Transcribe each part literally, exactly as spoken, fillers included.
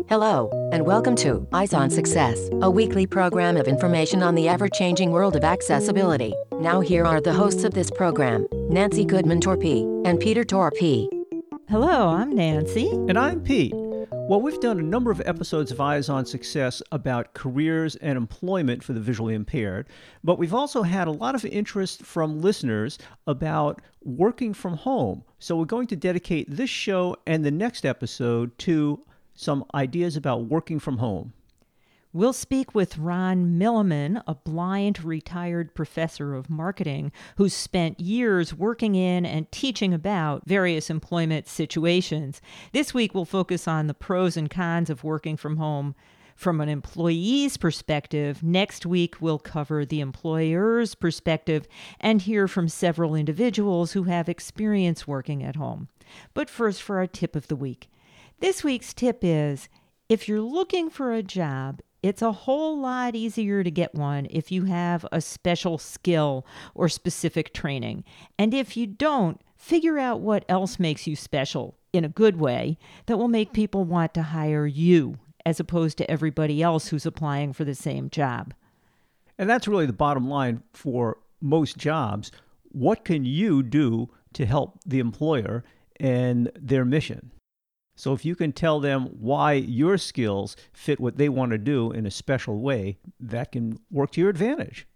Hello, and welcome to Eyes on Success, a weekly program of information on the ever-changing world of accessibility. Now here are the hosts of this program, Nancy Goodman Torpey and Peter Torpey. Hello, I'm Nancy. And I'm Pete. Well, we've done a number of episodes of Eyes on Success about careers and employment for the visually impaired, but we've also had a lot of interest from listeners about working from home. So we're going to dedicate this show and the next episode to some ideas about working from home. We'll speak with Ron Milliman, a blind retired professor of marketing who's spent years working in and teaching about various employment situations. This week, we'll focus on the pros and cons of working from home from an employee's perspective. Next week, we'll cover the employer's perspective and hear from several individuals who have experience working at home. But first, for our tip of the week. This week's tip is, if you're looking for a job, it's a whole lot easier to get one if you have a special skill or specific training. And if you don't, figure out what else makes you special in a good way that will make people want to hire you as opposed to everybody else who's applying for the same job. And that's really the bottom line for most jobs. What can you do to help the employer and their mission? So if you can tell them why your skills fit what they want to do in a special way, that can work to your advantage.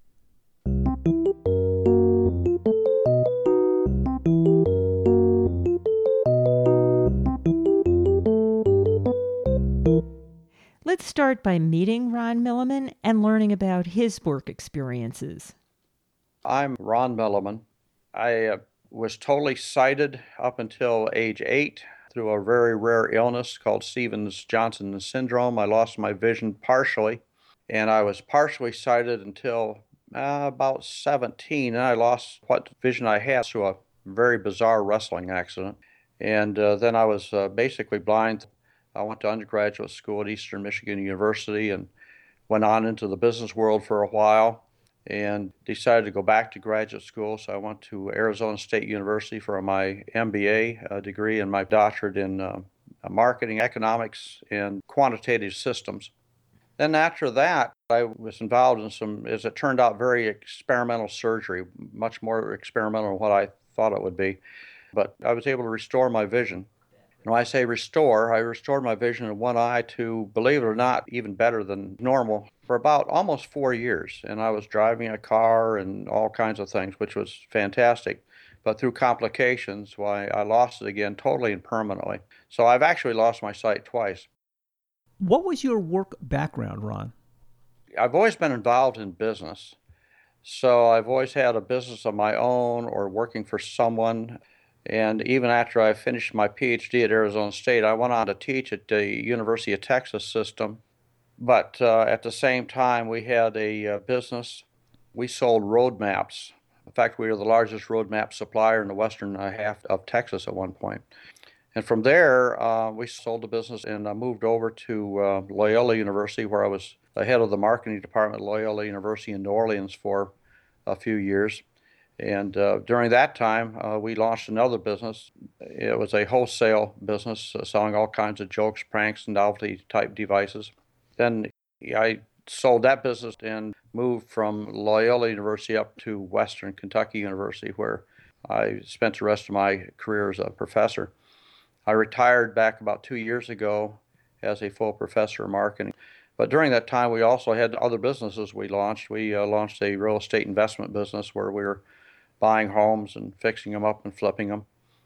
Let's start by meeting Ron Milliman and learning about his work experiences. I'm Ron Milliman. I uh, was totally sighted up until age eight. Through a very rare illness called Stevens-Johnson syndrome. I lost my vision partially, and I was partially sighted until uh, about seventeen, and I lost what vision I had through a very bizarre wrestling accident. And uh, then I was uh, basically blind. I went to undergraduate school at Eastern Michigan University and went on into the business world for a while and decided to go back to graduate school. So I went to Arizona State University for my M B A uh, degree and my doctorate in uh, marketing, economics, and quantitative systems. Then after that, I was involved in some, as it turned out, very experimental surgery, much more experimental than what I thought it would be. But I was able to restore my vision. And when I say restore, I restored my vision in one eye to, believe it or not, even better than normal for about almost four years. And I was driving a car and all kinds of things, which was fantastic. But through complications, why I lost it again totally and permanently. So I've actually lost my sight twice. What was your work background, Ron? I've always been involved in business. So I've always had a business of my own or working for someone. And even after I finished my P H D at Arizona State, I went on to teach at the University of Texas system. But uh, at the same time, we had a uh, business. We sold road maps. In fact, we were the largest road map supplier in the western uh, half of Texas at one point. And from there, uh, we sold the business and I moved over to uh, Loyola University, where I was the head of the marketing department at Loyola University in New Orleans for a few years. And uh, during that time, uh, we launched another business. It was a wholesale business uh, selling all kinds of jokes, pranks, and novelty-type devices. Then I sold that business and moved from Loyola University up to Western Kentucky University, where I spent the rest of my career as a professor. I retired back about two years ago as a full professor of marketing. But during that time, we also had other businesses we launched. We uh, launched a real estate investment business where we were buying homes and fixing them up and flipping them,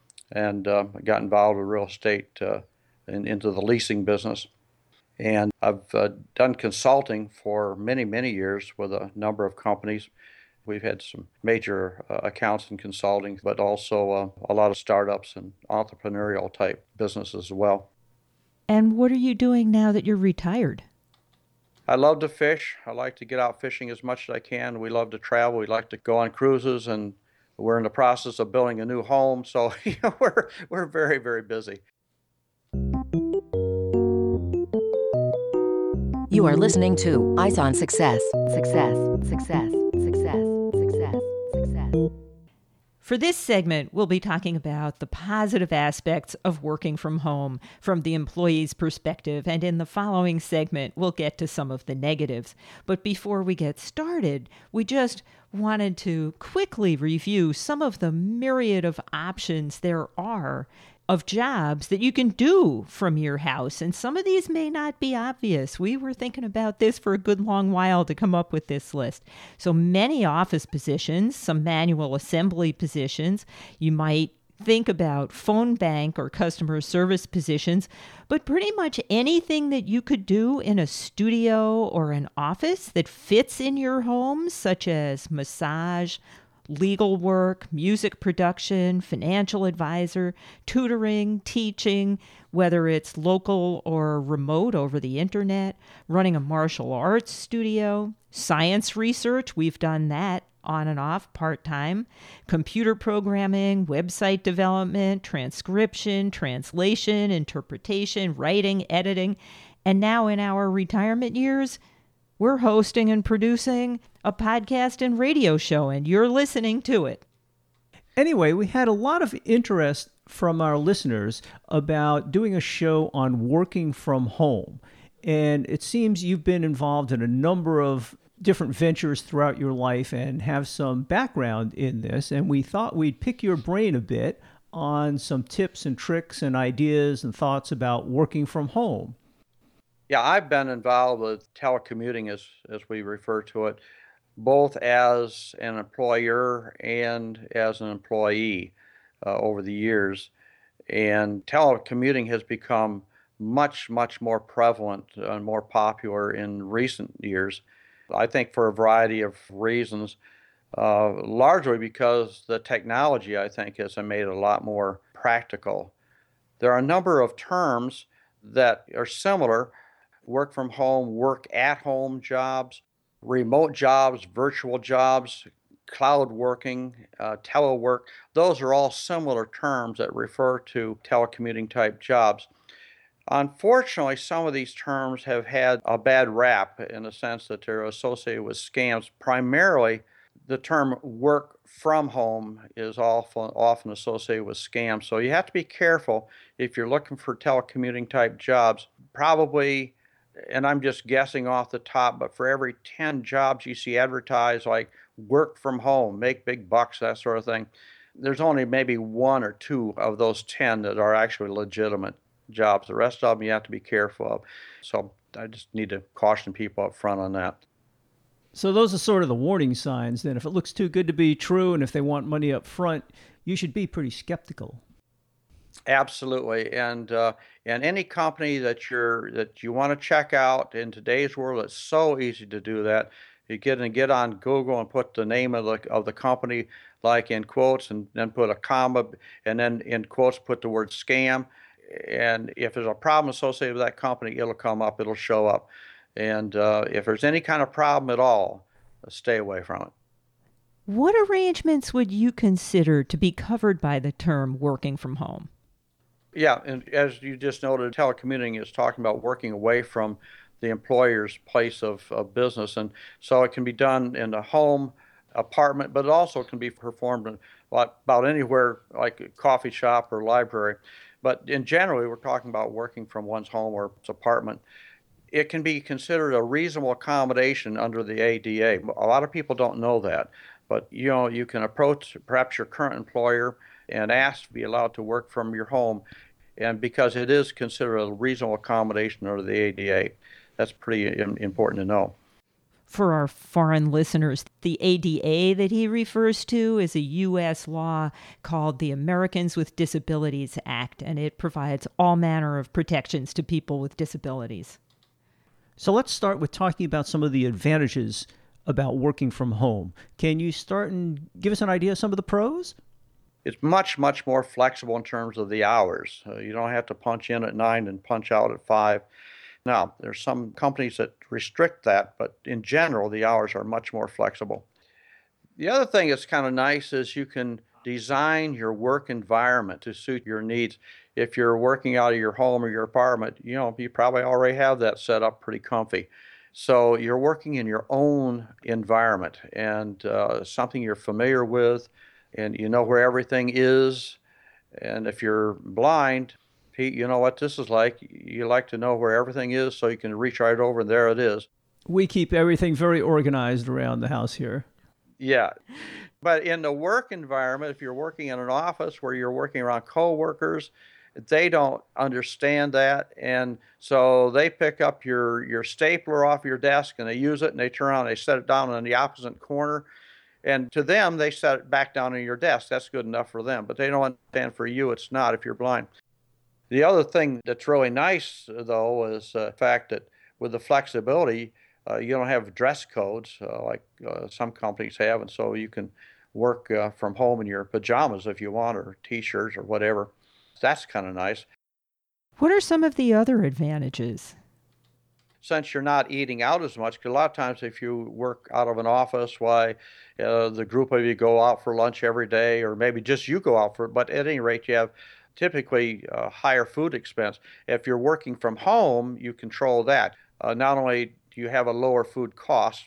and uh, got involved with real estate uh, in, into the leasing business. And I've uh, done consulting for many, many years with a number of companies. We've had some major uh, accounts in consulting, but also uh, a lot of startups and entrepreneurial type businesses as well. And what are you doing now that you're retired? I love to fish. I like to get out fishing as much as I can. We love to travel. We like to go on cruises, and we're in the process of building a new home. So you know, we're we're very, very busy. You are listening to Eyes on Success. Success, success, success, success, success. For this segment, we'll be talking about the positive aspects of working from home from the employee's perspective, and in the following segment, we'll get to some of the negatives. But before we get started, we just wanted to quickly review some of the myriad of options there are of jobs that you can do from your house. And some of these may not be obvious. We were thinking about this for a good long while to come up with this list. So many office positions, some manual assembly positions. You might think about phone bank or customer service positions, but pretty much anything that you could do in a studio or an office that fits in your home, such as massage, legal work, music production, financial advisor, tutoring, teaching, whether it's local or remote over the internet, running a martial arts studio, science research, we've done that on and off part-time, computer programming, website development, transcription, translation, interpretation, writing, editing, and now in our retirement years, we're hosting and producing a podcast and radio show, and you're listening to it. Anyway, we had a lot of interest from our listeners about doing a show on working from home. And it seems you've been involved in a number of different ventures throughout your life and have some background in this. And we thought we'd pick your brain a bit on some tips and tricks and ideas and thoughts about working from home. Yeah, I've been involved with telecommuting, as, as we refer to it, both as an employer and as an employee uh, over the years. And telecommuting has become much, much more prevalent and more popular in recent years. I think for a variety of reasons, uh, largely because the technology, I think, has made it a lot more practical. There are a number of terms that are similar: work from home, work at home jobs, remote jobs, virtual jobs, cloud working, uh, telework. Those are all similar terms that refer to telecommuting type jobs. Unfortunately, some of these terms have had a bad rap in the sense that they're associated with scams. Primarily, the term work from home is often, often associated with scams. So you have to be careful if you're looking for telecommuting type jobs. Probably, and I'm just guessing off the top, but for every ten jobs you see advertised, like work from home, make big bucks, that sort of thing, there's only maybe one or two of those ten that are actually legitimate jobs. The rest of them you have to be careful of. So I just need to caution people up front on that. So those are sort of the warning signs. Then if it looks too good to be true and if they want money up front, you should be pretty skeptical. Absolutely. And uh, and any company that you're that you want to check out in today's world, it's so easy to do that. You get and get on Google and put the name of the of the company like in quotes, and then put a comma, and then in quotes put the word scam. And if there's a problem associated with that company, it'll come up, it'll show up. And uh, if there's any kind of problem at all, stay away from it. What arrangements would you consider to be covered by the term working from home? Yeah, and as you just noted, telecommuting is talking about working away from the employer's place of, of business. And so it can be done in a home, apartment, but it also can be performed in about anywhere, like a coffee shop or library. But in general, we're talking about working from one's home or its apartment. It can be considered a reasonable accommodation under the A D A. A lot of people don't know that. But, you know, you can approach perhaps your current employer and ask to be allowed to work from your home. And because it is considered a reasonable accommodation under the A D A, that's pretty important to know. For our foreign listeners, the A D A that he refers to is a U S law called the Americans with Disabilities Act, and it provides all manner of protections to people with disabilities. So let's start with talking about some of the advantages about working from home. Can you start and give us an idea of some of the pros? It's much, much more flexible in terms of the hours. Uh, you don't have to punch in at nine and punch out at five. Now, there's some companies that restrict that, but in general, the hours are much more flexible. The other thing that's kind of nice is you can design your work environment to suit your needs. If you're working out of your home or your apartment, you know, you probably already have that set up pretty comfy. So you're working in your own environment and uh, something you're familiar with, and you know where everything is. And if you're blind, Pete, you know what this is like. You like to know where everything is so you can reach right over and there it is. We keep everything very organized around the house here. Yeah. But in the work environment, if you're working in an office where you're working around coworkers, they don't understand that. And so they pick up your, your stapler off your desk and they use it and they turn around and they set it down in the opposite corner. And to them, they set it back down on your desk. That's good enough for them. But they don't understand for you, it's not if you're blind. The other thing that's really nice, though, is the fact that with the flexibility, uh, you don't have dress codes uh, like uh, some companies have. And so you can work uh, from home in your pajamas if you want, or T-shirts or whatever. That's kind of nice. What are some of the other advantages? Since you're not eating out as much, because a lot of times if you work out of an office, why uh, the group of you go out for lunch every day, or maybe just you go out for, but at any rate, you have typically a higher food expense. If you're working from home, you control that. Uh, not only do you have a lower food cost,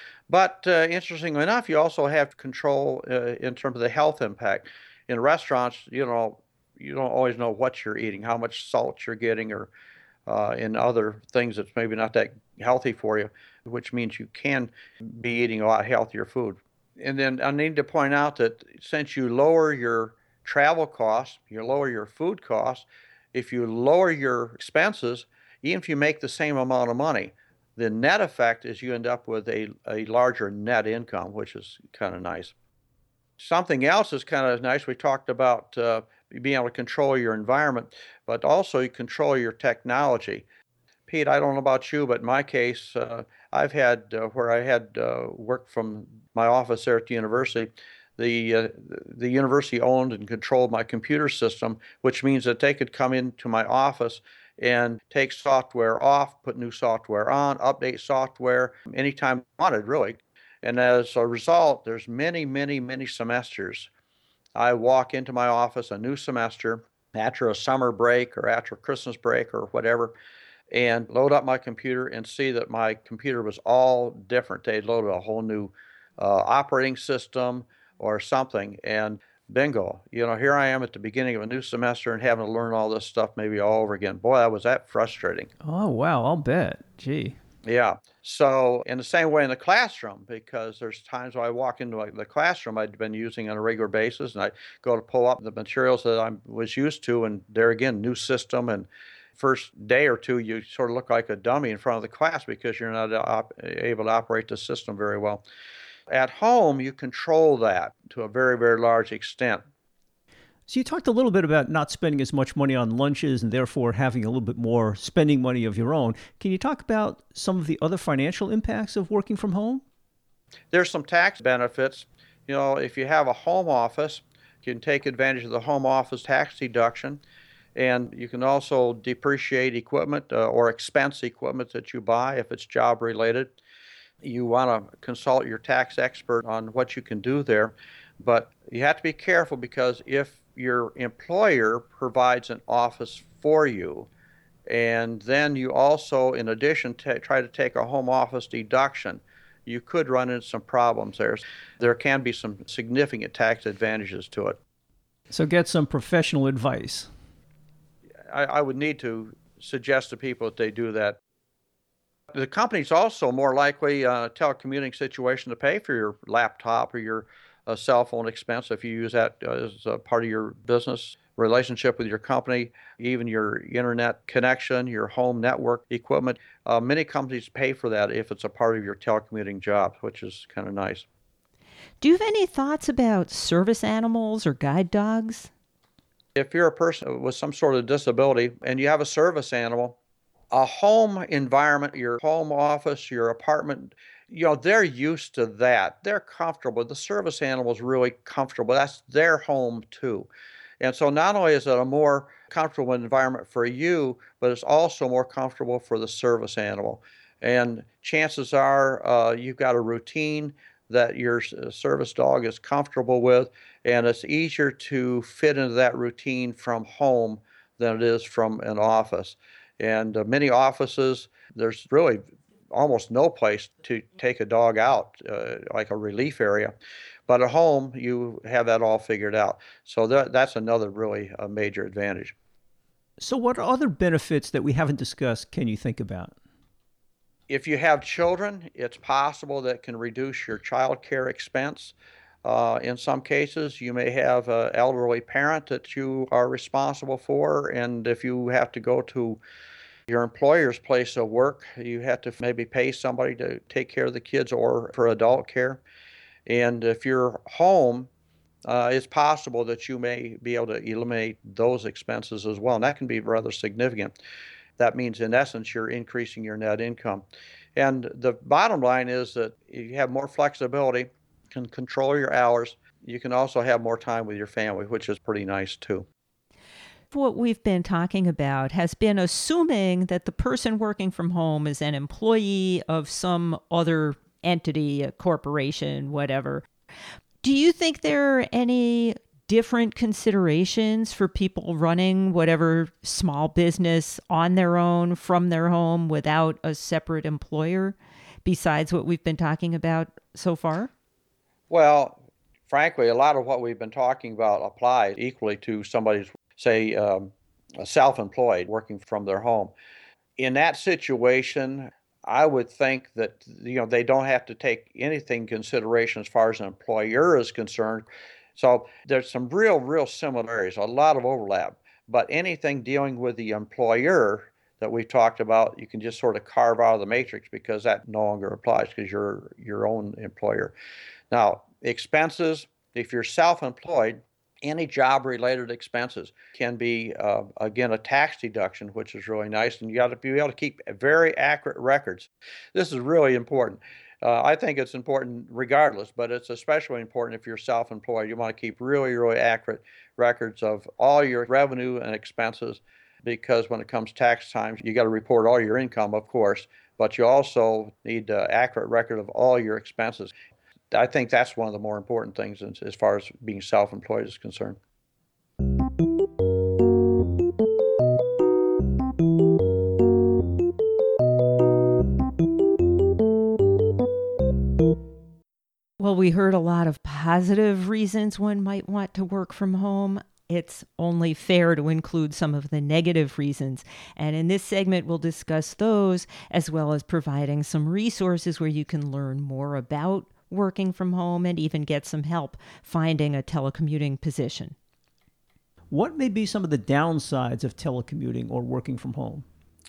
but uh, interestingly enough, you also have control uh, in terms of the health impact. In restaurants, you know, you don't always know what you're eating, how much salt you're getting, or uh, in other things that's maybe not that healthy for you, which means you can be eating a lot healthier food. And then I need to point out that since you lower your travel costs, you lower your food costs, if you lower your expenses, even if you make the same amount of money, the net effect is you end up with a, a larger net income, which is kind of nice. Something else is kind of nice. We talked about uh, being able to control your environment, but also you control your technology. Pete, I don't know about you, but in my case, uh, I've had uh, where I had uh, work from my office there at the university, the uh, the university owned and controlled my computer system, which means that they could come into my office and take software off, put new software on, update software anytime I wanted, really. And as a result, there's many, many, many semesters. I walk into my office a new semester after a summer break or after a Christmas break or whatever, and load up my computer and see that my computer was all different. They loaded a whole new uh, operating system or something, and bingo, you know, here I am at the beginning of a new semester and having to learn all this stuff maybe all over again. Boy, that was that frustrating. Oh, wow, I'll bet. Gee. Yeah. So in the same way in the classroom, because there's times when I walk into the classroom I'd been using on a regular basis, and I go to pull up the materials that I was used to, and there again, new system, and first day or two, you sort of look like a dummy in front of the class because you're not op- able to operate the system very well. At home, you control that to a very, very large extent. So you talked a little bit about not spending as much money on lunches and therefore having a little bit more spending money of your own. Can you talk about some of the other financial impacts of working from home? There's some tax benefits. You know, if you have a home office, you can take advantage of the home office tax deduction. And you can also depreciate equipment uh, or expense equipment that you buy if it's job related. You want to consult your tax expert on what you can do there. But you have to be careful, because if your employer provides an office for you, and then you also, in addition, t- try to take a home office deduction, you could run into some problems there. There can be some significant tax advantages to it. So get some professional advice. I, I would need to suggest to people that they do that. The company's also more likely, uh, telecommuting situation, to pay for your laptop or your uh, cell phone expense if you use that as a part of your business relationship with your company, even your internet connection, your home network equipment. Uh, many companies pay for that if it's a part of your telecommuting job, which is kind of nice. Do you have any thoughts about service animals or guide dogs? If you're a person with some sort of disability and you have a service animal, a home environment, your home office, your apartment, you know, they're used to that. They're comfortable. The service animal is really comfortable. That's their home too. And so not only is it a more comfortable environment for you, but it's also more comfortable for the service animal. And chances are uh, you've got a routine that your service dog is comfortable with, and it's easier to fit into that routine from home than it is from an office. And uh, many offices, there's really almost no place to take a dog out, uh, like a relief area. But at home, you have that all figured out. So that, that's another really uh, major advantage. So what other benefits that we haven't discussed can you think about? If you have children, it's possible that it can reduce your child care expense. Uh, in some cases, you may have an elderly parent that you are responsible for, and if you have to go to your employer's place of work, you have to maybe pay somebody to take care of the kids or for adult care. And if you're home, uh, it's possible that you may be able to eliminate those expenses as well, and that can be rather significant. That means, in essence, you're increasing your net income. And the bottom line is that you have more flexibility, can control your hours. You can also have more time with your family, which is pretty nice too. What we've been talking about has been assuming that the person working from home is an employee of some other entity, a corporation, whatever. Do you think there are any different considerations for people running whatever small business on their own from their home without a separate employer besides what we've been talking about so far? Well, frankly, a lot of what we've been talking about applies equally to somebody who's, say, um, self-employed working from their home. In that situation, I would think that, you know, they don't have to take anything in consideration as far as an employer is concerned. So there's some real, real similarities, a lot of overlap. But anything dealing with the employer that we've talked about, you can just sort of carve out of the matrix because that no longer applies because you're your own employer. Now, expenses, if you're self-employed, any job-related expenses can be, uh, again, a tax deduction, which is really nice. And you got to be able to keep very accurate records. This is really important. Uh, I think it's important regardless, but it's especially important if you're self-employed. You want to keep really, really accurate records of all your revenue and expenses because when it comes tax time, you got to report all your income, of course, but you also need an accurate record of all your expenses. I think that's one of the more important things as far as being self-employed is concerned. Well, we heard a lot of positive reasons one might want to work from home. It's only fair to include some of the negative reasons. And in this segment, we'll discuss those as well as providing some resources where you can learn more about working from home and even get some help finding a telecommuting position. What may be some of the downsides of telecommuting or working from home?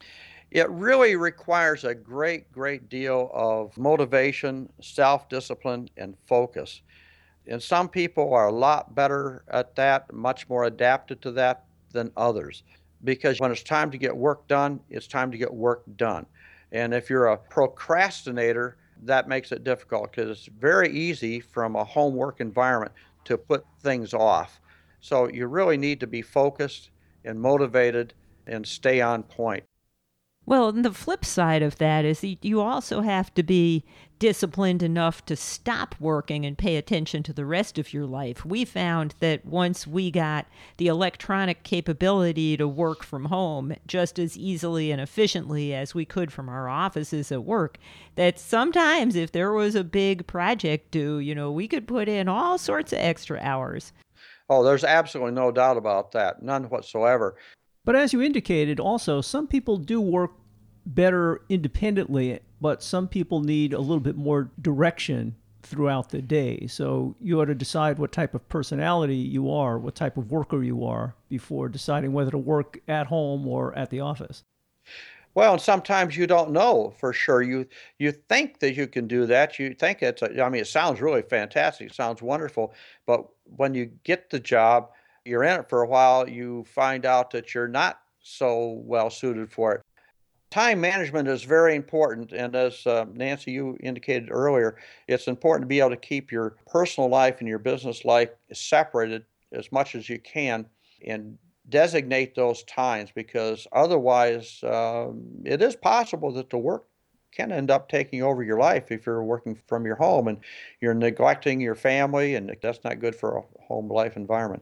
It really requires a great, great deal of motivation, self-discipline, and focus. And some people are a lot better at that, much more adapted to that than others. Because when it's time to get work done, it's time to get work done. And if you're a procrastinator, that makes it difficult because it's very easy from a homework environment to put things off. So you really need to be focused and motivated and stay on point. Well, and the flip side of that is that you also have to be disciplined enough to stop working and pay attention to the rest of your life. We found that once we got the electronic capability to work from home just as easily and efficiently as we could from our offices at work, that sometimes if there was a big project due, you know, we could put in all sorts of extra hours. Oh, there's absolutely no doubt about that, none whatsoever. But as you indicated, also, some people do work better independently, but some people need a little bit more direction throughout the day. So you ought to decide what type of personality you are, what type of worker you are, before deciding whether to work at home or at the office. Well, and sometimes you don't know for sure. You you think that you can do that. You think it's, a, I mean, it sounds really fantastic. It sounds wonderful. But when you get the job, you're in it for a while, you find out that you're not so well suited for it. Time management is very important. And as uh, Nancy, you indicated earlier, it's important to be able to keep your personal life and your business life separated as much as you can and designate those times because otherwise um, it is possible that the work can end up taking over your life if you're working from your home and you're neglecting your family, and that's not good for a home life environment.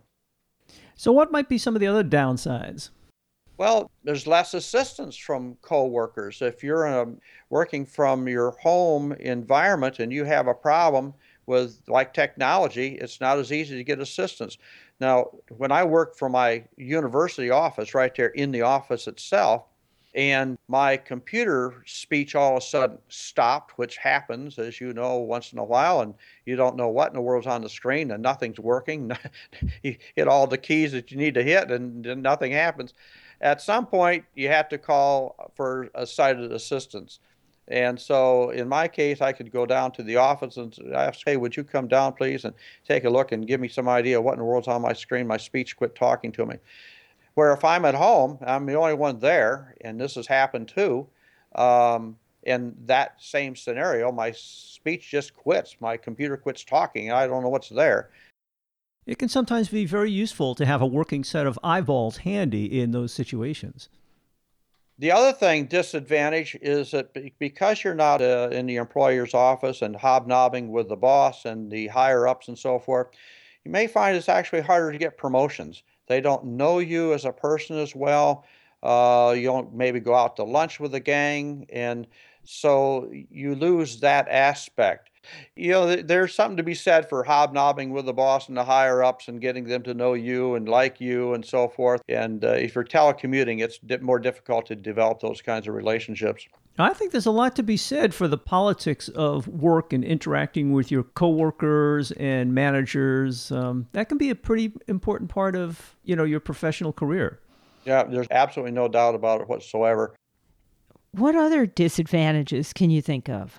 So what might be some of the other downsides? Well, there's less assistance from coworkers. If you're um, working from your home environment and you have a problem with like technology, it's not as easy to get assistance. Now, when I worked for my university office right there in the office itself, and my computer speech all of a sudden stopped, which happens, as you know, once in a while, and you don't know what in the world's on the screen and nothing's working. You hit all the keys that you need to hit and then nothing happens. At some point, you have to call for a sighted assistance. And so in my case, I could go down to the office and ask, hey, would you come down, please, and take a look and give me some idea what in the world's on my screen? My speech quit talking to me. Where if I'm at home, I'm the only one there, and this has happened too, um, in that same scenario, my speech just quits. My computer quits talking, and I don't know what's there. It can sometimes be very useful to have a working set of eyeballs handy in those situations. The other thing, disadvantage, is that because you're not uh, in the employer's office and hobnobbing with the boss and the higher-ups and so forth, you may find it's actually harder to get promotions. They don't know you as a person as well. Uh, you don't maybe go out to lunch with the gang, and so you lose that aspect. You know, there's something to be said for hobnobbing with the boss and the higher ups and getting them to know you and like you and so forth. And uh, if you're telecommuting, it's di- more difficult to develop those kinds of relationships. I think there's a lot to be said for the politics of work and interacting with your coworkers and managers. Um, that can be a pretty important part of, you know, your professional career. Yeah, there's absolutely no doubt about it whatsoever. What other disadvantages can you think of?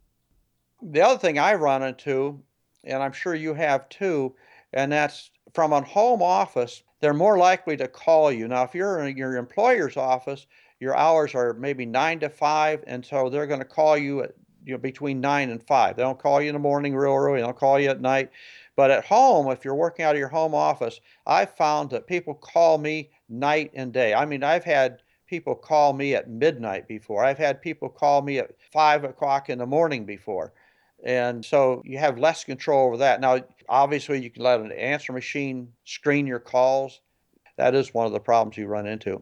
The other thing I run into, and I'm sure you have too, and that's from a home office, they're more likely to call you. Now, if you're in your employer's office, your hours are maybe nine to five, and so they're going to call you at you know between nine and five. They don't call you in the morning real early. They don't call you at night. But at home, if you're working out of your home office, I've found that people call me night and day. I mean, I've had people call me at midnight before. I've had people call me at five o'clock in the morning before. And so you have less control over that. Now, obviously, you can let an answer machine screen your calls. That is one of the problems you run into.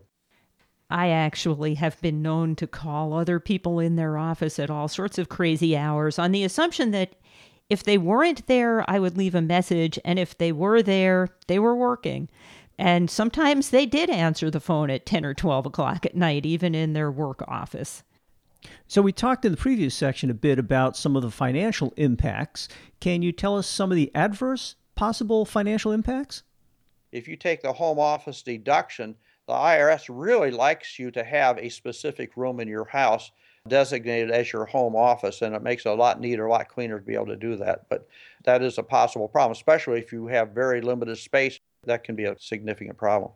I actually have been known to call other people in their office at all sorts of crazy hours on the assumption that if they weren't there, I would leave a message. And if they were there, they were working. And sometimes they did answer the phone at ten or twelve o'clock at night, even in their work office. So we talked in the previous section a bit about some of the financial impacts. Can you tell us some of the adverse possible financial impacts? If you take the home office deduction, the I R S really likes you to have a specific room in your house designated as your home office, and it makes it a lot neater, a lot cleaner to be able to do that. But that is a possible problem, especially if you have very limited space. That can be a significant problem.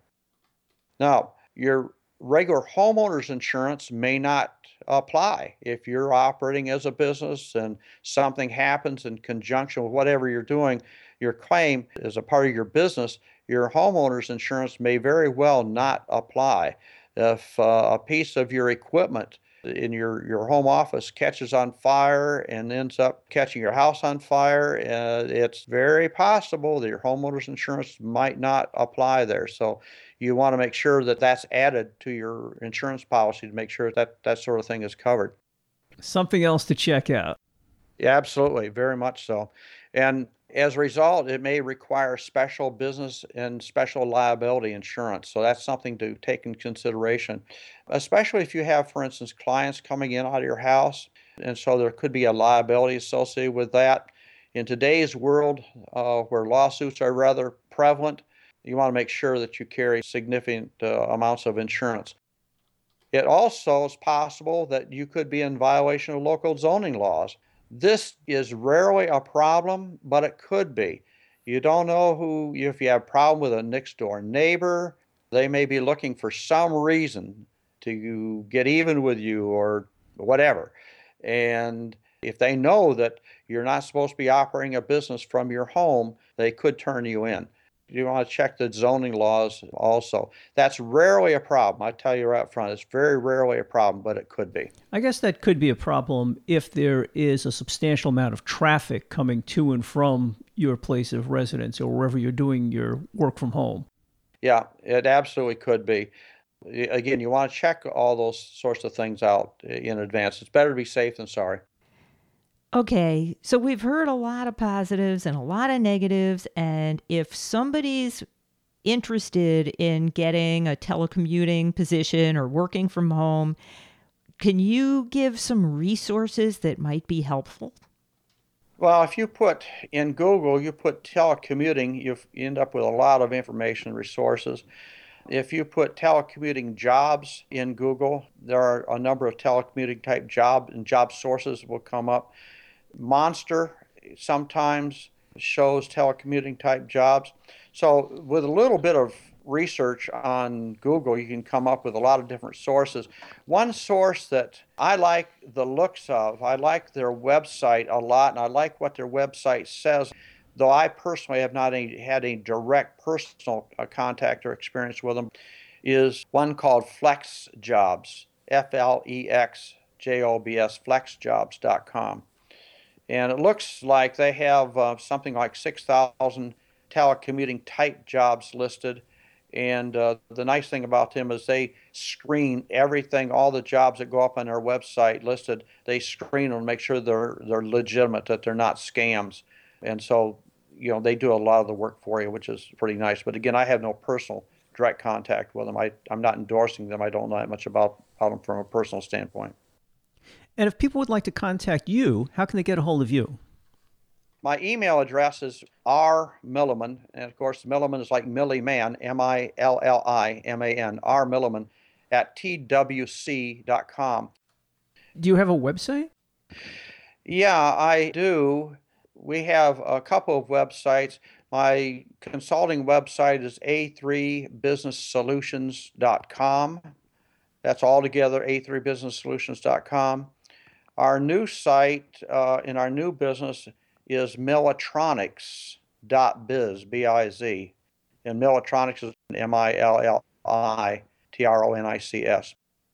Now, your regular homeowner's insurance may not apply. If you're operating as a business and something happens in conjunction with whatever you're doing, your claim is a part of your business, your homeowner's insurance may very well not apply. If uh, a piece of your equipment in your, your home office catches on fire and ends up catching your house on fire, uh, it's very possible that your homeowner's insurance might not apply there. So you want to make sure that that's added to your insurance policy to make sure that that sort of thing is covered. Something else to check out. Yeah, absolutely. Very much so. And as a result, it may require special business and special liability insurance. So that's something to take into consideration, especially if you have, for instance, clients coming in out of your house. And so there could be a liability associated with that. In today's world, uh, where lawsuits are rather prevalent, you want to make sure that you carry significant uh, amounts of insurance. It also is possible that you could be in violation of local zoning laws. This is rarely a problem, but it could be. You don't know who, if you have a problem with a next door neighbor, they may be looking for some reason to get even with you or whatever. And if they know that you're not supposed to be operating a business from your home, they could turn you in. You want to check the zoning laws also. That's rarely a problem. I tell you right up front, it's very rarely a problem, but it could be. I guess that could be a problem if there is a substantial amount of traffic coming to and from your place of residence or wherever you're doing your work from home. Yeah, it absolutely could be. Again, you want to check all those sorts of things out in advance. It's better to be safe than sorry. Okay, so we've heard a lot of positives and a lot of negatives, and if somebody's interested in getting a telecommuting position or working from home, can you give some resources that might be helpful? Well, if you put in Google, you put telecommuting, you end up with a lot of information and resources. If you put telecommuting jobs in Google, there are a number of telecommuting type job and job sources will come up. Monster sometimes shows telecommuting type jobs. So with a little bit of research on Google, you can come up with a lot of different sources. One source that I like the looks of, I like their website a lot, and I like what their website says, though I personally have not any, had a direct personal uh, contact or experience with them, is one called Flex Jobs, F L E X J O B S, flex jobs dot com. And it looks like they have uh, something like six thousand telecommuting type jobs listed. And uh, the nice thing about them is they screen everything, all the jobs that go up on their website listed, they screen them and make sure they're they're legitimate, that they're not scams. And so, you know, they do a lot of the work for you, which is pretty nice. But again, I have no personal direct contact with them. I, I'm not endorsing them. I don't know that much about, about them from a personal standpoint. And if people would like to contact you, how can they get a hold of you? My email address is R Milliman, and of course, Milliman is like Millie Man, M I L L I M A N, R Milliman at T W C dot com. Do you have a website? Yeah, I do. We have a couple of websites. My consulting website is A three business solutions dot com. That's all together, A three business solutions dot com. Our new site uh, in our new business is Millitronics dot biz, B I Z. And Millitronics is M I L L I T R O N I C S.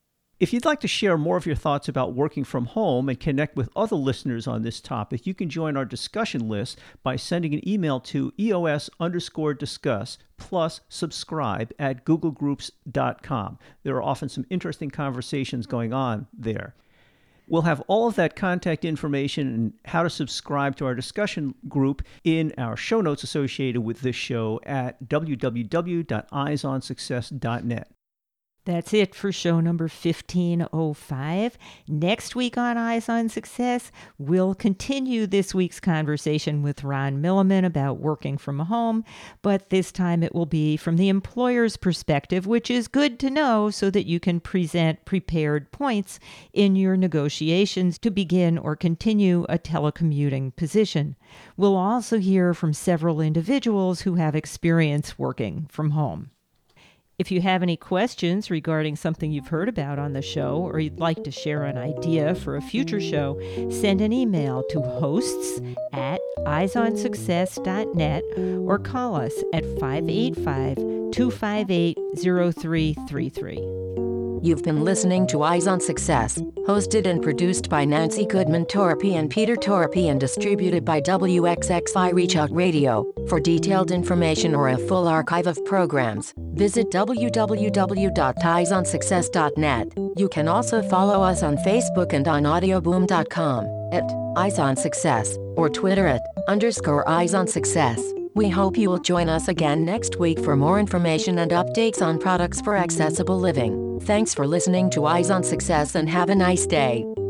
If you'd like to share more of your thoughts about working from home and connect with other listeners on this topic, you can join our discussion list by sending an email to EOS underscore discuss plus subscribe at google groups dot com. There are often some interesting conversations going on there. We'll have all of that contact information and how to subscribe to our discussion group in our show notes associated with this show at w w w dot eyes on success dot net. That's it for show number fifteen oh five. Next week on Eyes on Success, we'll continue this week's conversation with Ron Milliman about working from home, but this time it will be from the employer's perspective, which is good to know so that you can present prepared points in your negotiations to begin or continue a telecommuting position. We'll also hear from several individuals who have experience working from home. If you have any questions regarding something you've heard about on the show, or you'd like to share an idea for a future show, send an email to hosts at eyes on success dot net or call us at five eight five, two five eight, zero three three three. You've been listening to Eyes on Success, hosted and produced by Nancy Goodman Torpy and Peter Torpy and distributed by W X X I Reach Out Radio. For detailed information or a full archive of programs, visit w w w dot eyes on success dot net. You can also follow us on Facebook and on audio boom dot com at Eyes on Success or Twitter at underscore Eyes on Success. We hope you will join us again next week for more information and updates on products for accessible living. Thanks for listening to Eyes on Success and have a nice day.